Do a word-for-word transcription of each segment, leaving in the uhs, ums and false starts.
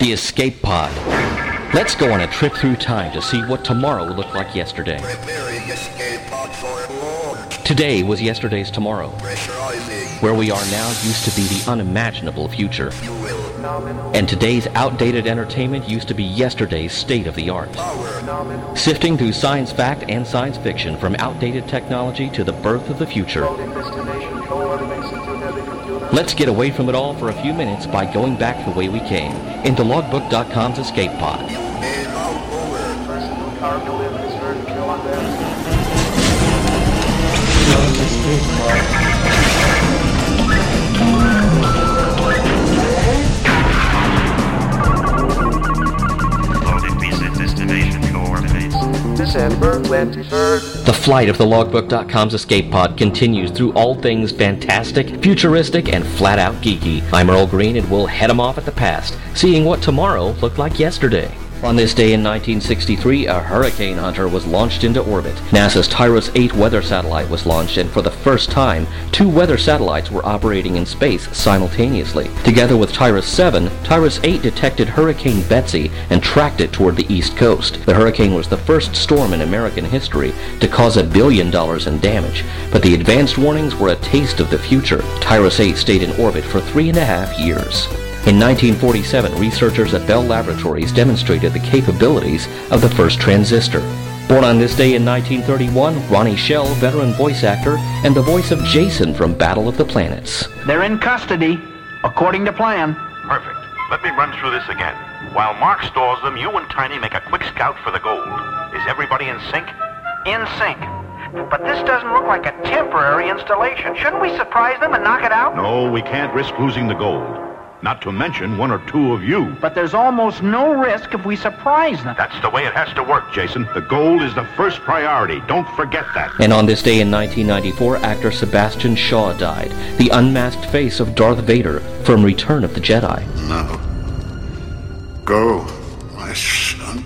The Escape Pod. Let's go on a trip through time to see what tomorrow looked like yesterday. Preparing escape pod for launch. Today was yesterday's tomorrow. Pressurizing. Where we are now used to be the unimaginable future. Fuel. And today's outdated entertainment used to be yesterday's state-of-the-art. Power. Sifting through science fact and science fiction from outdated technology to the birth of the future. Let's get away from it all for a few minutes by going back the way we came, into logbook dot com's Escape Pod. And out over. Loading recent destination coordinates. December twenty-third. The flight of the logbook dot com's Escape Pod continues through all things fantastic, futuristic, and flat-out geeky. I'm Earl Green, and we'll head 'em off at the past, seeing what tomorrow looked like yesterday. On this day in nineteen sixty-three, a Hurricane Hunter was launched into orbit. NASA's TIROS eight weather satellite was launched, and for the first time, two weather satellites were operating in space simultaneously. Together with TIROS seven, TIROS eight detected Hurricane Betsy and tracked it toward the east coast. The hurricane was the first storm in American history to cause a billion dollars in damage, but the advanced warnings were a taste of the future. TIROS eight stayed in orbit for three and a half years. In nineteen forty-seven, researchers at Bell Laboratories demonstrated the capabilities of the first transistor. Born on this day in nineteen thirty-one, Ronnie Shell, veteran voice actor, and the voice of Jason from Battle of the Planets. They're in custody, according to plan. Perfect. Let me run through this again. While Mark stores them, you and Tiny make a quick scout for the gold. Is everybody in sync? In sync. But this doesn't look like a temporary installation. Shouldn't we surprise them and knock it out? No, we can't risk losing the gold. Not to mention one or two of you. But there's almost no risk if we surprise them. That's the way it has to work, Jason. The gold is the first priority. Don't forget that. And on this day in nineteen ninety-four, actor Sebastian Shaw died, the unmasked face of Darth Vader from Return of the Jedi. Now, go, my son.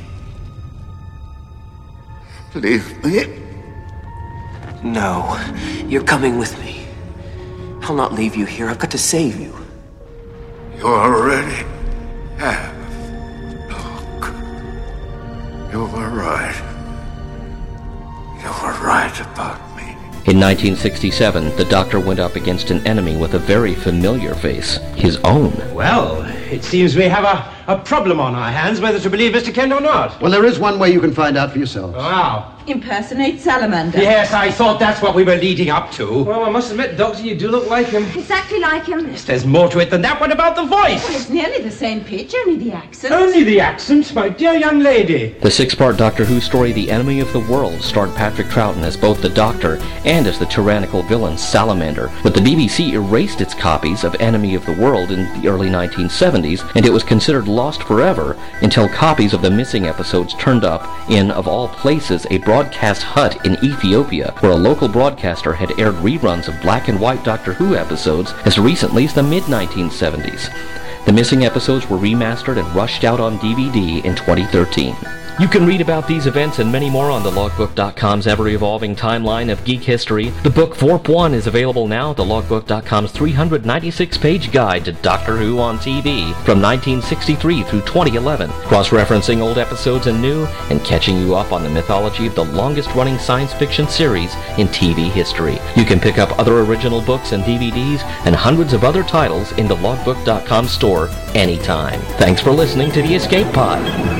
Leave me. No, you're coming with me. I'll not leave you here. I've got to save you. You already have. Look. You were right. You were right about me. In nineteen sixty-seven, the Doctor went up against an enemy with a very familiar face, his own. Well, it seems we have a, a problem on our hands, whether to believe Mister Kent or not. Well, there is one way you can find out for yourselves. Wow. Impersonate Salamander. Yes, I thought that's what we were leading up to. Well, I must admit, Doctor, you do look like him. Exactly like him. Yes, there's more to it than that. What about the voice? Well, it's nearly the same pitch, only the accent. Only the accent, my dear young lady. The six-part Doctor Who story, The Enemy of the World, starred Patrick Troughton as both the Doctor and as the tyrannical villain Salamander. But the B B C erased its copies of Enemy of the World in the early nineteen seventies, and it was considered lost forever until copies of the missing episodes turned up in, of all places, a broadcast hut in Ethiopia, where a local broadcaster had aired reruns of black and white Doctor Who episodes as recently as the mid nineteen seventies. The missing episodes were remastered and rushed out on D V D in twenty thirteen. You can read about these events and many more on the logbook dot com's ever-evolving timeline of geek history. The book Vorp one is available now at the logbook dot com's three hundred ninety-six page guide to Doctor Who on T V from nineteen sixty-three through twenty eleven, cross-referencing old episodes and new, and catching you up on the mythology of the longest-running science fiction series in T V history. You can pick up other original books and D V Ds and hundreds of other titles in the logbook dot com store anytime. Thanks for listening to the Escape Pod.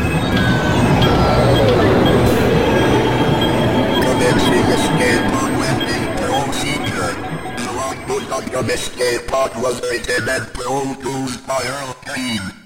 Escape pod landing procedure. The logbook dot com Escape pod was written and produced by Earl Green.